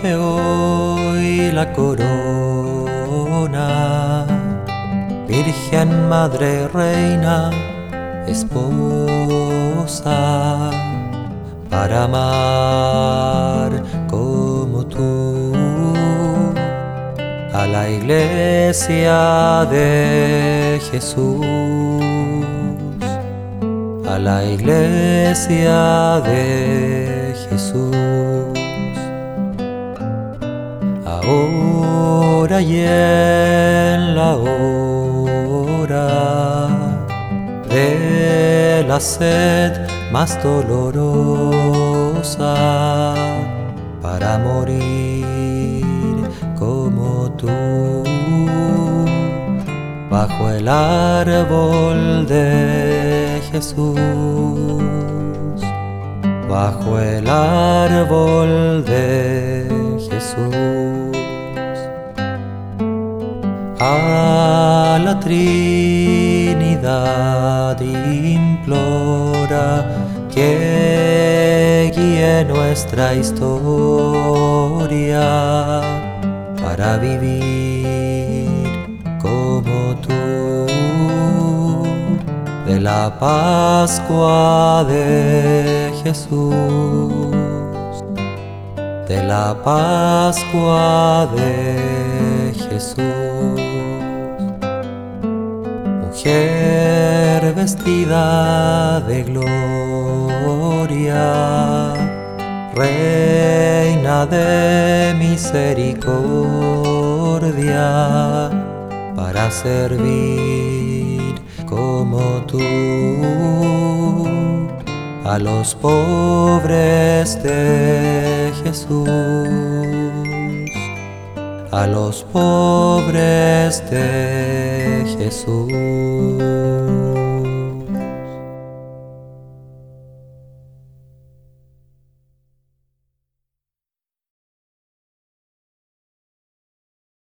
te hoy la corona, Virgen, Madre, Reina, Esposa, para amar como tú a la Iglesia de Jesús, a la Iglesia de Jesús. Ahora y en la hora de la sed más dolorosa, para morir como tú, bajo el árbol de Jesús, bajo el árbol de Jesús. A la Trinidad implora que guíe nuestra historia para vivir como tú, de la Pascua de Jesús, de la Pascua de Jesús. Mujer vestida de gloria, Reina de misericordia, para servir como tú a los pobres de Jesús, a los pobres de Jesús.